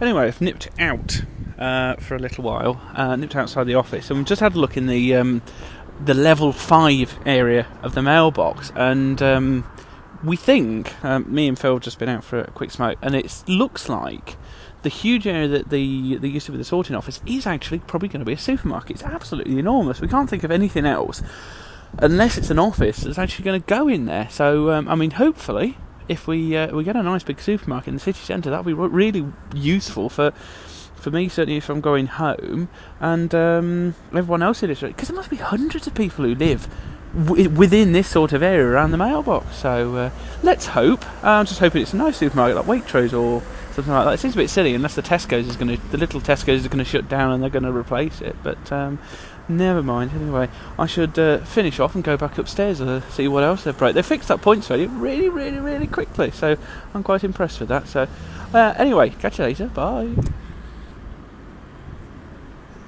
Anyway, I've nipped out for a little while. Nipped outside the office, and we've just had a look in the level 5 area of the mailbox, and we think me and Phil have just been out for a quick smoke, and it looks like the huge area that there used to be the sorting office is actually probably going to be a supermarket. It's absolutely enormous. We can't think of anything else unless it's an office that's actually going to go in there. So I mean, hopefully, if we get a nice big supermarket in the city centre, that'll be really useful for me, certainly if I'm going home, and everyone else in it, because there must be hundreds of people who live within this sort of area around the mailbox. So let's hope. I'm just hoping it's a nice supermarket like Waitrose or something like that. It seems a bit silly unless the little Tesco's is going to shut down and they're going to replace it. But never mind. Anyway, I should finish off and go back upstairs and see what else they've broke. They fixed that points value really, really, really quickly. So I'm quite impressed with that. So anyway, catch you later. Bye.